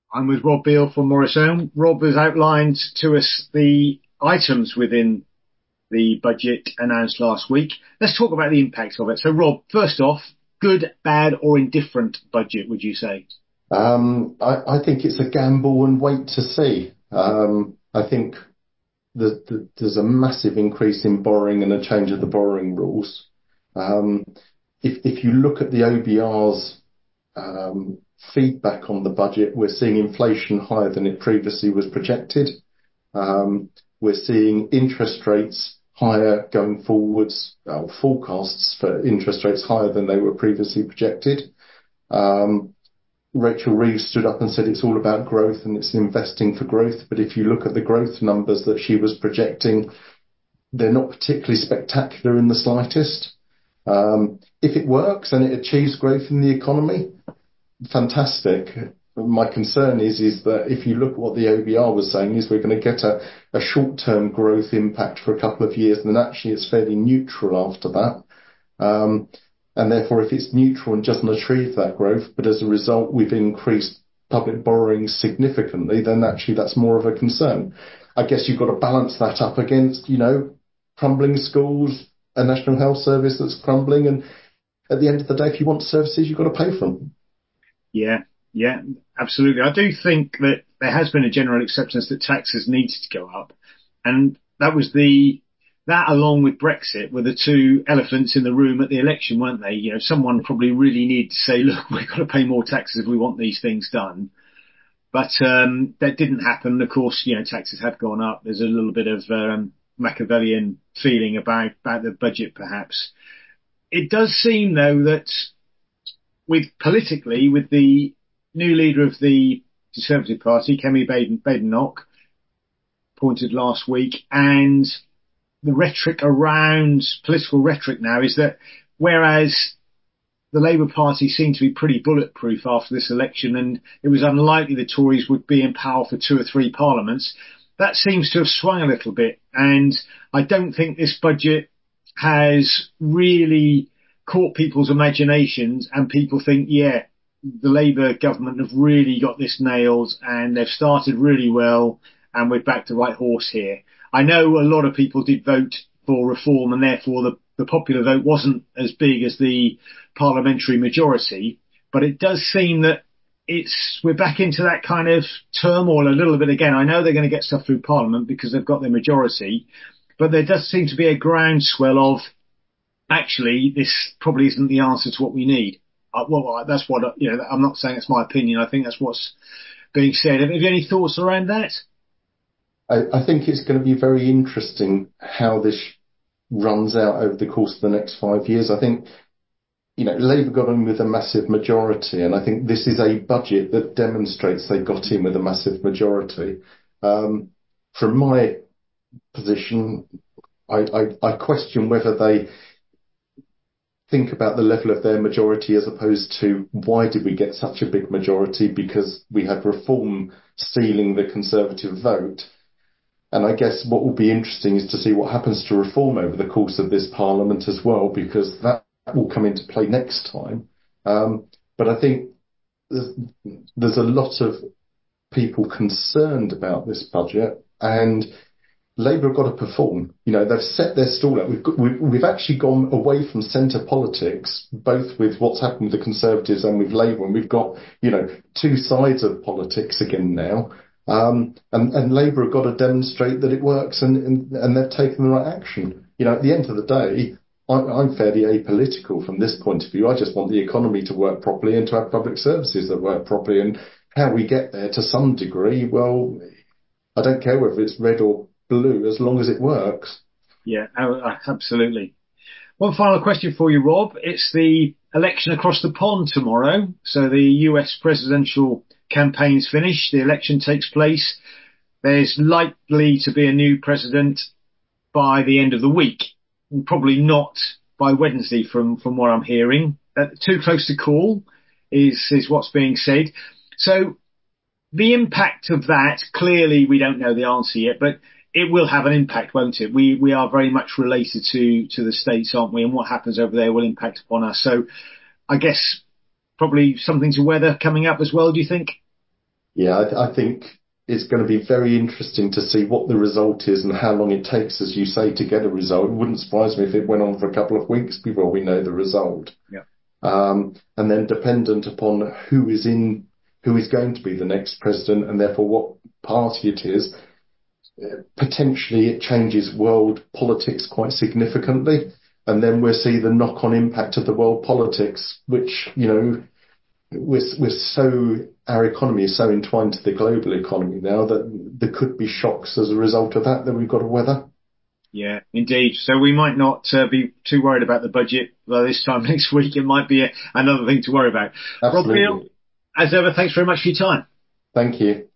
I'm with Rob Beale from Morrison. Rob has outlined to us the items within the budget announced last week. Let's talk about the impact of it. So, Rob, first off, good, bad, or indifferent budget, would you say? I think it's a gamble and wait to see. I think there's a massive increase in borrowing and a change of the borrowing rules. Um, if you look at the OBR's feedback on the budget, we're seeing inflation higher than it previously was projected. We're seeing interest rates higher going forwards, forecasts for interest rates higher than they were previously projected. Um, Rachel Reeves stood up and said it's all about growth and it's investing for growth. But if you look at the growth numbers that she was projecting, they're not particularly spectacular in the slightest. If it works and it achieves growth in the economy, fantastic. My concern is that if you look at what the OBR was saying, is we're going to get a short-term growth impact for a couple of years, and then actually it's fairly neutral after that. And therefore, if it's neutral and doesn't achieve that growth, but as a result we've increased public borrowing significantly, then actually that's more of a concern. I guess you've got to balance that up against, crumbling schools, a national health service that's crumbling, and at the end of the day, if you want services, you've got to pay for them. Yeah, absolutely. I do think that there has been a general acceptance that taxes needed to go up. And that along with Brexit were the two elephants in the room at the election, weren't they? Someone probably really needed to say, look, we've got to pay more taxes if we want these things done. But that didn't happen. Of course, taxes have gone up. There's a little bit of Machiavellian feeling about the budget, perhaps. It does seem, though, that with the new leader of the Conservative Party, Kemi Badenoch, appointed last week, and the rhetoric around political rhetoric now is that whereas the Labour Party seemed to be pretty bulletproof after this election and it was unlikely the Tories would be in power for two or three parliaments, that seems to have swung a little bit. And I don't think this budget has really caught people's imaginations and people think, yeah, the Labour government have really got this nailed and they've started really well and we're back to the right horse here. I know a lot of people did vote for reform and therefore the popular vote wasn't as big as the parliamentary majority, but it does seem that we're back into that kind of turmoil a little bit again. I know they're going to get stuff through Parliament because they've got their majority, but there does seem to be a groundswell of actually this probably isn't the answer to what we need. Well, that's what, I'm not saying it's my opinion. I think that's what's being said. Have you any thoughts around that? I think it's going to be very interesting how this runs out over the course of the next 5 years. I think, Labour got in with a massive majority, and I think this is a budget that demonstrates they got in with a massive majority. From my position, I question whether they think about the level of their majority as opposed to why did we get such a big majority, because we had reform stealing the Conservative vote. And I guess what will be interesting is to see what happens to reform over the course of this Parliament as well, because that will come into play next time. But I think there's a lot of people concerned about this budget, and Labour have got to perform. They've set their stall out. We've actually gone away from centre politics, both with what's happened with the Conservatives and with Labour, and we've got, two sides of politics again now. And Labour have got to demonstrate that it works and they've taken the right action. At the end of the day, I'm fairly apolitical from this point of view. I just want the economy to work properly and to have public services that work properly. And how we get there to some degree, well, I don't care whether it's red or blue as long as it works. Yeah, absolutely. One final question for you, Rob. It's the election across the pond tomorrow. So the US presidential campaign's finished. The election takes place. There's likely to be a new president by the end of the week. Probably not by Wednesday from what I'm hearing. Too close to call is what's being said. So the impact of that, clearly we don't know the answer yet, but it will have an impact, won't it? We are very much related to the States, aren't we? And what happens over there will impact upon us. So I guess probably something to weather coming up as well, do you think? Yeah, I think it's going to be very interesting to see what the result is and how long it takes, as you say, to get a result. It wouldn't surprise me if it went on for a couple of weeks before we know the result. Yeah. And then dependent upon who is going to be the next president and therefore what party it is, potentially it changes world politics quite significantly. And then we'll see the knock-on impact of the world politics, which, our economy is so entwined to the global economy now that there could be shocks as a result of that we've got to weather. Yeah, indeed. So we might not be too worried about the budget this time next week. It might be another thing to worry about. Rob Peel, Absolutely. as ever, thanks very much for your time. Thank you.